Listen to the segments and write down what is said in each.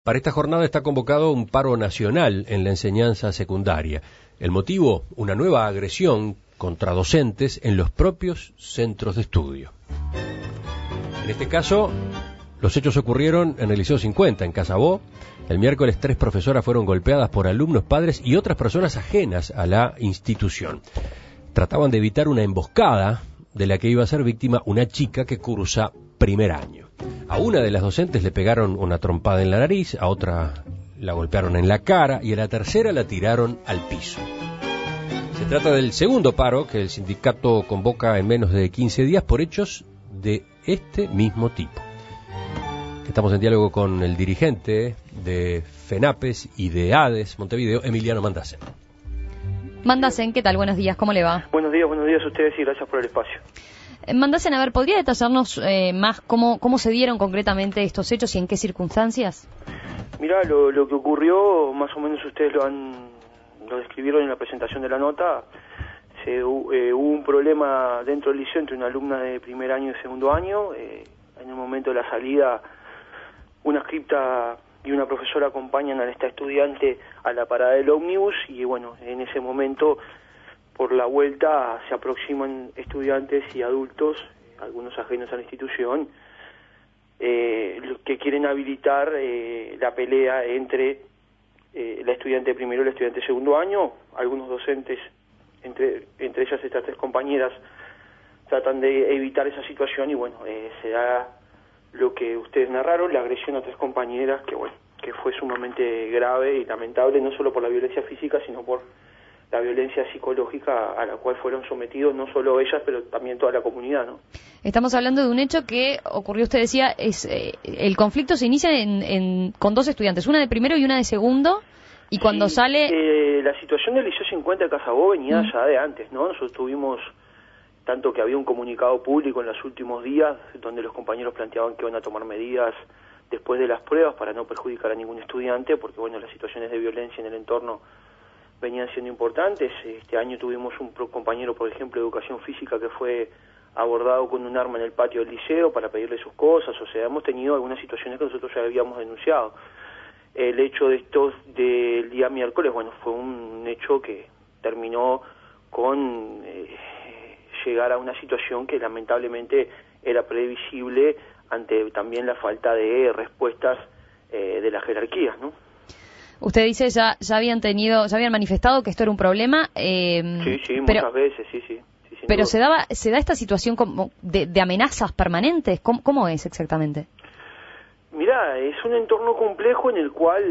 Para esta jornada está convocado un paro nacional en la enseñanza secundaria. El motivo, una nueva agresión contra docentes en los propios centros de estudio. En este caso, los hechos ocurrieron en el Liceo 50, en Casabó. El miércoles 3 profesoras fueron golpeadas por alumnos, padres y otras personas ajenas a la institución. Trataban de evitar una emboscada de la que iba a ser víctima una chica que cursa primer año. A una de las docentes le pegaron una trompada en la nariz, a otra la golpearon en la cara y a la tercera la tiraron al piso. Se trata del segundo paro que el sindicato convoca en menos de 15 días por hechos de este mismo tipo. Estamos en diálogo con el dirigente de FENAPES y de ADES Montevideo, Emiliano Mandacen. Mandacen, ¿qué tal? Buenos días, ¿cómo le va? Buenos días a ustedes y gracias por el espacio. Mandacen, a ver, ¿podría detallarnos más cómo se dieron concretamente estos hechos y en qué circunstancias? Mirá, lo que ocurrió, más o menos ustedes lo describieron en la presentación de la nota. Hubo un problema dentro del liceo entre una alumna de primer año y segundo año. En el momento de la salida, una cripta y una profesora acompañan a esta estudiante a la parada del ómnibus y bueno, en ese momento, por la vuelta, se aproximan estudiantes y adultos, algunos ajenos a la institución, que quieren habilitar la pelea entre la estudiante de primero y la estudiante de segundo año. Algunos docentes, entre ellas estas tres compañeras, tratan de evitar esa situación y bueno, se da lo que ustedes narraron, la agresión a tres compañeras, que fue sumamente grave y lamentable, no solo por la violencia física, sino por la violencia psicológica a la cual fueron sometidos no solo ellas, pero también toda la comunidad, ¿no? Estamos hablando de un hecho que ocurrió, usted decía, el conflicto se inicia con dos estudiantes, una de primero y una de segundo, y cuando sale... la situación del Liceo 50 de Casabó venía ya de antes, ¿no? Nosotros tuvimos, tanto que había un comunicado público en los últimos días, donde los compañeros planteaban que iban a tomar medidas después de las pruebas para no perjudicar a ningún estudiante, porque bueno, las situaciones de violencia en el entorno venían siendo importantes. Este año tuvimos un compañero, por ejemplo, de educación física que fue abordado con un arma en el patio del liceo para pedirle sus cosas. O sea, hemos tenido algunas situaciones que nosotros ya habíamos denunciado. El hecho del día miércoles, bueno, fue un hecho que terminó con llegar a una situación que lamentablemente era previsible ante también la falta de respuestas de las jerarquías, ¿no? Usted dice ya habían manifestado que esto era un problema. Sí, muchas veces, sí. Pero se da esta situación como de amenazas permanentes. ¿Cómo es exactamente? Mirá, es un entorno complejo en el cual,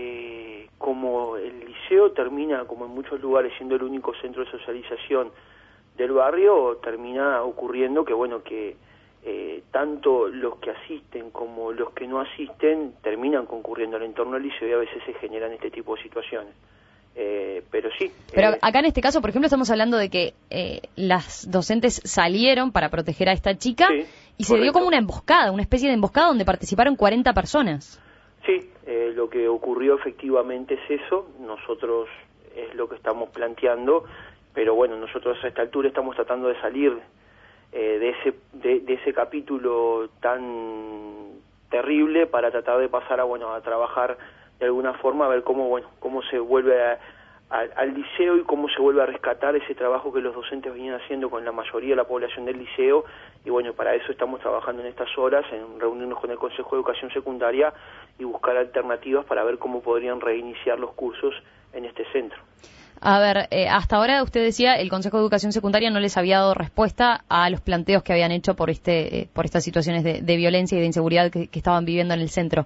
como el liceo termina, como en muchos lugares, siendo el único centro de socialización del barrio, termina ocurriendo que tanto los que asisten como los que no asisten terminan concurriendo al entorno del liceo y a veces se generan este tipo de situaciones. Pero sí. Pero acá en este caso, por ejemplo, estamos hablando de que las docentes salieron para proteger a esta chica, sí, y se dio como una emboscada, una especie de emboscada donde participaron 40 personas. Sí, lo que ocurrió efectivamente es eso. Nosotros es lo que estamos planteando, pero bueno, nosotros a esta altura estamos tratando de salir de ese capítulo tan terrible para tratar de pasar a trabajar de alguna forma, a ver cómo se vuelve al liceo y cómo se vuelve a rescatar ese trabajo que los docentes venían haciendo con la mayoría de la población del liceo. Y bueno, para eso estamos trabajando en estas horas, en reunirnos con el Consejo de Educación Secundaria y buscar alternativas para ver cómo podrían reiniciar los cursos en este centro. A ver, hasta ahora usted decía el Consejo de Educación Secundaria no les había dado respuesta a los planteos que habían hecho por estas situaciones de violencia y de inseguridad que estaban viviendo en el centro.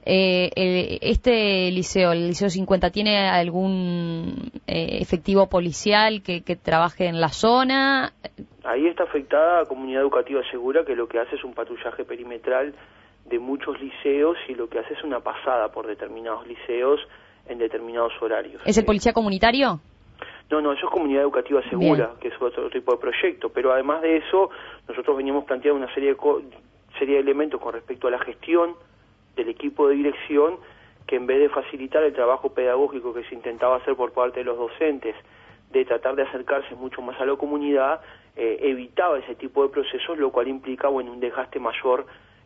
Este liceo, el Liceo 50, ¿tiene algún efectivo policial que trabaje en la zona? Ahí está afectada Comunidad Educativa Segura, que lo que hace es un patrullaje perimetral de muchos liceos y lo que hace es una pasada por determinados liceos en determinados horarios. ¿Es el policía comunitario? No, eso es Comunidad Educativa Segura. Bien. Que es otro tipo de proyecto, pero además de eso, nosotros veníamos planteando una serie de elementos con respecto a la gestión del equipo de dirección, que en vez de facilitar el trabajo pedagógico que se intentaba hacer por parte de los docentes, de tratar de acercarse mucho más a la comunidad, evitaba ese tipo de procesos, lo cual implica un desgaste mayor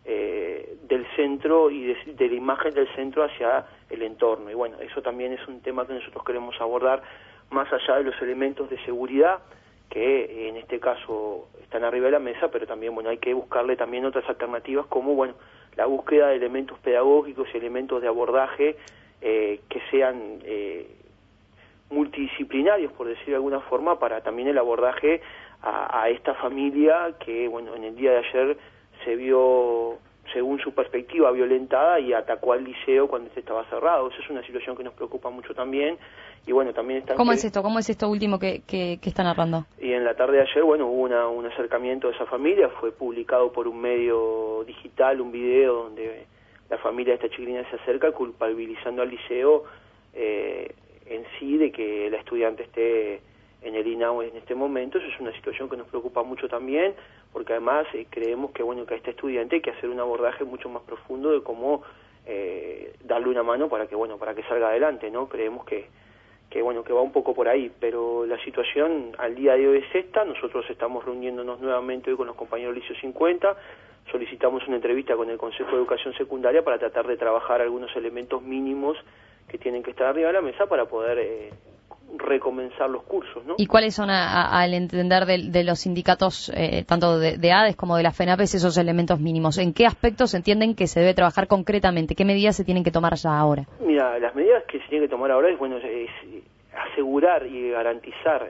del centro y de la imagen del centro hacia el entorno. Y bueno, eso también es un tema que nosotros queremos abordar más allá de los elementos de seguridad que en este caso están arriba de la mesa, pero también bueno, hay que buscarle también otras alternativas como bueno, la búsqueda de elementos pedagógicos y elementos de abordaje que sean multidisciplinarios, por decir de alguna forma, para también el abordaje a esta familia que bueno, en el día de ayer se vio, según su perspectiva, violentada y atacó al liceo cuando este estaba cerrado. Esa es una situación que nos preocupa mucho también. Y bueno, también están... ¿Cómo es esto? ¿Cómo es esto último que está narrando? Y en la tarde de ayer, bueno, hubo un acercamiento de esa familia, fue publicado por un medio digital, un video donde la familia de esta chiquilina se acerca culpabilizando al liceo en sí de que la estudiante esté en el INAU en este momento. Eso es una situación que nos preocupa mucho también, porque además creemos que bueno, que a este estudiante hay que hacer un abordaje mucho más profundo de cómo darle una mano para que salga adelante, ¿no? Creemos que bueno, que va un poco por ahí, pero la situación al día de hoy es esta. Nosotros estamos reuniéndonos nuevamente hoy con los compañeros del Liceo 50, solicitamos una entrevista con el Consejo de Educación Secundaria para tratar de trabajar algunos elementos mínimos que tienen que estar arriba de la mesa para poder recomenzar los cursos, ¿no? ¿Y cuáles son, al entender de los sindicatos, tanto de ADES como de la FENAPES, esos elementos mínimos? ¿En qué aspectos entienden que se debe trabajar concretamente? ¿Qué medidas se tienen que tomar ya ahora? Mira, las medidas que se tienen que tomar ahora es asegurar y garantizar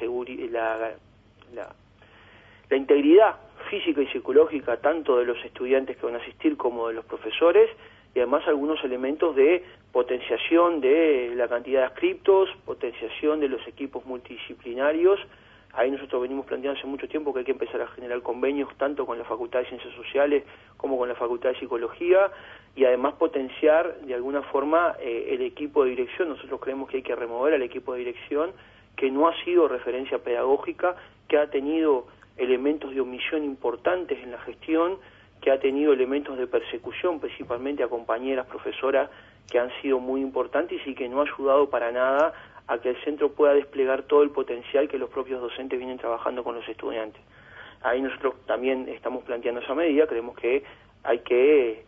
la integridad física y psicológica tanto de los estudiantes que van a asistir como de los profesores, y además algunos elementos de potenciación de la cantidad de adscriptos, potenciación de los equipos multidisciplinarios. Ahí nosotros venimos planteando hace mucho tiempo que hay que empezar a generar convenios tanto con la Facultad de Ciencias Sociales como con la Facultad de Psicología, y además potenciar de alguna forma el equipo de dirección. Nosotros creemos que hay que remover al equipo de dirección que no ha sido referencia pedagógica, que ha tenido elementos de omisión importantes en la gestión, que ha tenido elementos de persecución principalmente a compañeras, profesoras, que han sido muy importantes y que no ha ayudado para nada a que el centro pueda desplegar todo el potencial que los propios docentes vienen trabajando con los estudiantes. Ahí nosotros también estamos planteando esa medida, creemos que hay que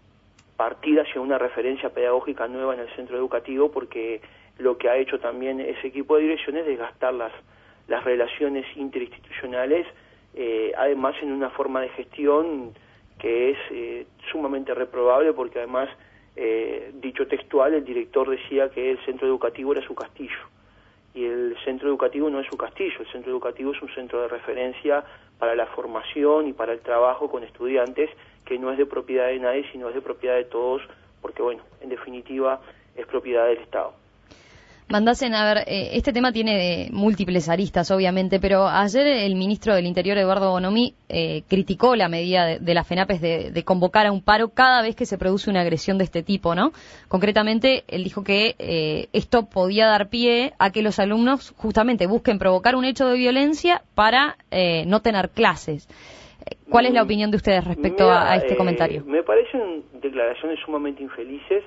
partir hacia una referencia pedagógica nueva en el centro educativo, porque lo que ha hecho también ese equipo de dirección es desgastar las relaciones interinstitucionales, además en una forma de gestión que es sumamente reprobable, porque además, dicho textual, el director decía que el centro educativo era su castillo, y el centro educativo no es su castillo. El centro educativo es un centro de referencia para la formación y para el trabajo con estudiantes, que no es de propiedad de nadie, sino es de propiedad de todos, porque bueno, en definitiva es propiedad del Estado. Mandasen, a ver, este tema tiene múltiples aristas, obviamente, pero ayer el ministro del Interior, Eduardo Bonomi, criticó la medida de la FENAPES de convocar a un paro cada vez que se produce una agresión de este tipo, ¿no? Concretamente, él dijo que esto podía dar pie a que los alumnos justamente busquen provocar un hecho de violencia para no tener clases. ¿Cuál es la opinión de ustedes respecto a este comentario? Me parecen declaraciones sumamente infelices.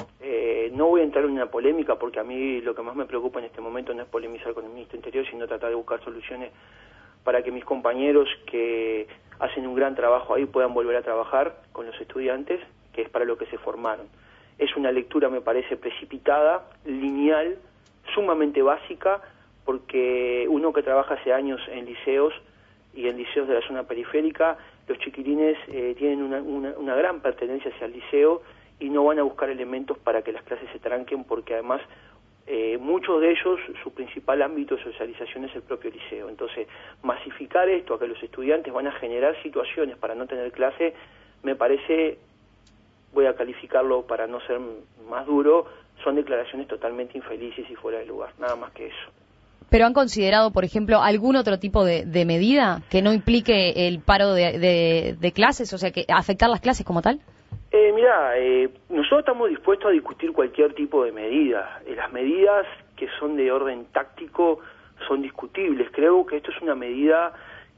No voy a entrar en una polémica, porque a mí lo que más me preocupa en este momento no es polemizar con el ministro del Interior, sino tratar de buscar soluciones para que mis compañeros que hacen un gran trabajo ahí puedan volver a trabajar con los estudiantes, que es para lo que se formaron. Es una lectura, me parece, precipitada, lineal, sumamente básica, porque uno que trabaja hace años en liceos y en liceos de la zona periférica, los chiquilines tienen una gran pertenencia hacia el liceo, y no van a buscar elementos para que las clases se tranquen, porque además muchos de ellos, su principal ámbito de socialización es el propio liceo. Entonces, masificar esto a que los estudiantes van a generar situaciones para no tener clase, me parece, voy a calificarlo para no ser más duro, son declaraciones totalmente infelices y fuera de lugar, nada más que eso. ¿Pero han considerado, por ejemplo, algún otro tipo de medida que no implique el paro de clases, o sea, que afectar las clases como tal? Nosotros estamos dispuestos a discutir cualquier tipo de medida. Las medidas que son de orden táctico son discutibles. Creo que esto es una medida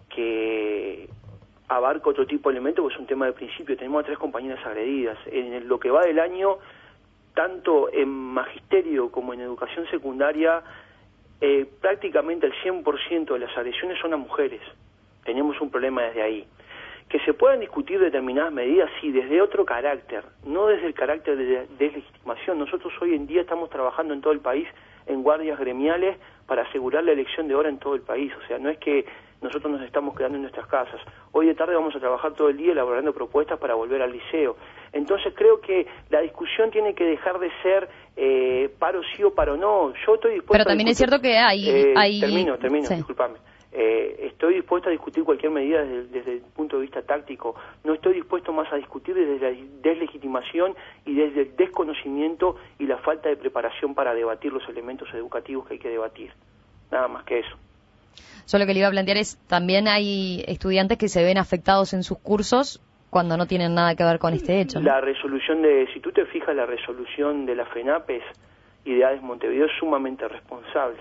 que abarca otro tipo de elementos, porque es un tema de principio. Tenemos a 3 compañeras agredidas. En lo que va del año, tanto en magisterio como en educación secundaria, prácticamente el 100% de las agresiones son a mujeres. Tenemos un problema desde ahí. Que se puedan discutir determinadas medidas, sí, desde otro carácter, no desde el carácter de deslegitimación. Nosotros hoy en día estamos trabajando en todo el país en guardias gremiales para asegurar la elección de hora en todo el país. O sea, no es que nosotros nos estamos quedando en nuestras casas. Hoy de tarde vamos a trabajar todo el día elaborando propuestas para volver al liceo. Entonces creo que la discusión tiene que dejar de ser paro sí o paro no. Yo estoy dispuesto Pero también es cierto que hay... Termino, sí. discúlpame. Estoy dispuesto a discutir cualquier medida desde el punto de vista táctico. No estoy dispuesto más a discutir desde la deslegitimación y desde el desconocimiento y la falta de preparación para debatir los elementos educativos que hay que debatir. Nada más que eso. Yo lo que le iba a plantear es, también hay estudiantes que se ven afectados en sus cursos cuando no tienen nada que ver con este hecho, ¿no? La resolución si tú te fijas, la resolución de la FENAPES y de ADES Montevideo es sumamente responsable.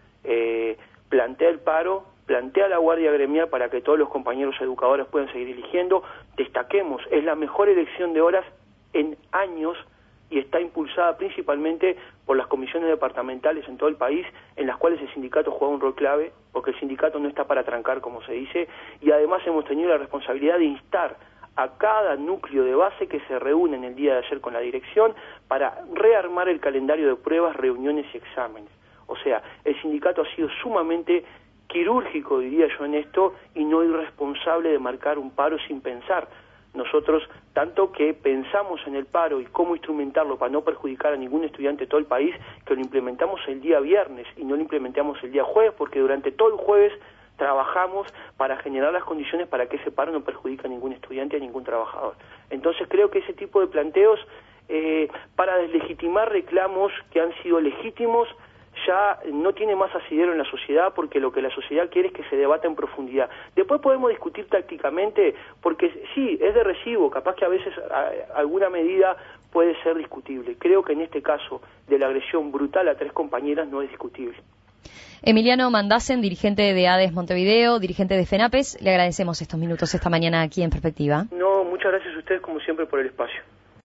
Plantea el paro, plantea la guardia gremial para que todos los compañeros educadores puedan seguir eligiendo. Destaquemos, es la mejor elección de horas en años y está impulsada principalmente por las comisiones departamentales en todo el país, en las cuales el sindicato juega un rol clave, porque el sindicato no está para trancar, como se dice, y además hemos tenido la responsabilidad de instar a cada núcleo de base que se reúne en el día de ayer con la dirección para rearmar el calendario de pruebas, reuniones y exámenes. O sea, el sindicato ha sido sumamente quirúrgico, diría yo, en esto, y no irresponsable de marcar un paro sin pensar. Nosotros, tanto que pensamos en el paro y cómo instrumentarlo para no perjudicar a ningún estudiante de todo el país, que lo implementamos el día viernes y no lo implementamos el día jueves, porque durante todo el jueves trabajamos para generar las condiciones para que ese paro no perjudique a ningún estudiante, a ningún trabajador. Entonces creo que ese tipo de planteos para deslegitimar reclamos que han sido legítimos ya no tiene más asidero en la sociedad, porque lo que la sociedad quiere es que se debata en profundidad. Después podemos discutir tácticamente, porque sí, es de recibo, capaz que a veces alguna medida puede ser discutible. Creo que en este caso de la agresión brutal a 3 compañeras no es discutible. Emiliano Mandasen, dirigente de ADES Montevideo, dirigente de FENAPES, le agradecemos estos minutos esta mañana aquí en Perspectiva. No, muchas gracias a ustedes como siempre por el espacio.